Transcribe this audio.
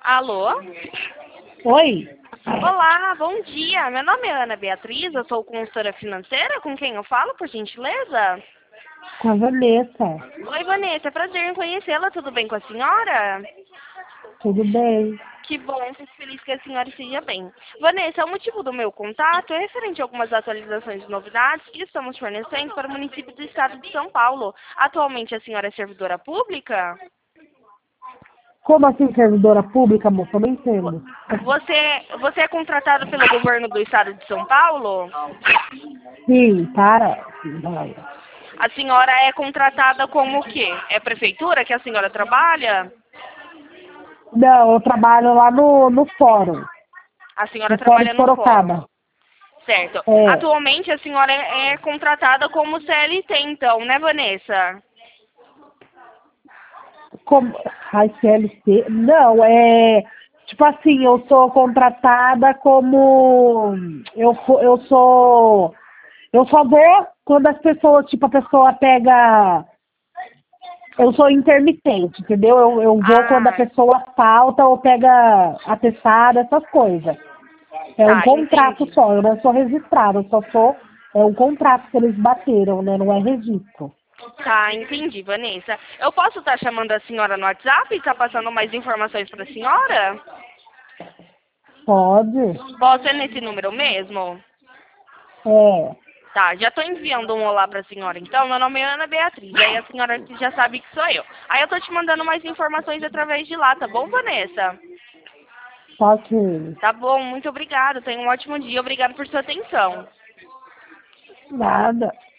Alô? Oi, Olá, bom dia. Meu nome é Ana Beatriz, eu sou consultora financeira. Com quem eu falo, por gentileza? com a Vanessa. Oi, Vanessa. É prazer em conhecê-la. Tudo bem com a senhora? Tudo bem? Que bom, fico feliz que a senhora esteja bem. Vanessa, o motivo do meu contato é referente a algumas atualizações e novidades que estamos fornecendo para o município do estado de São Paulo. Atualmente a senhora é servidora pública? Como assim, servidora pública, moça? Eu não Vo- entendo. Você é contratado pelo governo do estado de São Paulo? Sim, para. Vai. A senhora é contratada como o quê? É prefeitura que a senhora trabalha? Não, eu trabalho lá no fórum. A senhora No fórum trabalha de no fórum. Sorocaba. Certo. É, Atualmente a senhora é contratada como CLT, então, né, Vanessa? como... Ai, CLT? Não, é... Tipo assim, eu sou contratada como... Eu sou... Eu só vou quando as pessoas, tipo, a pessoa pega... Eu sou intermitente, entendeu? Eu vou quando a Ah, pessoa falta ou pega atestado, essas coisas. É um tá, contrato entendi. só, eu não sou registrada, eu só sou... É um contrato que eles bateram, né? Não é registro. Tá, entendi, Vanessa. Eu posso estar chamando a senhora no WhatsApp e estar passando mais informações para a senhora? Pode? Posso ser nesse número mesmo? É, Tá, já tô enviando um olá pra senhora, então. Meu nome é Ana Beatriz, aí a senhora já sabe que sou eu. Aí eu tô te mandando mais informações através de lá, tá bom, Vanessa? só que... Tá bom, muito obrigada. Tenha um ótimo dia. Obrigado por sua atenção. Nada.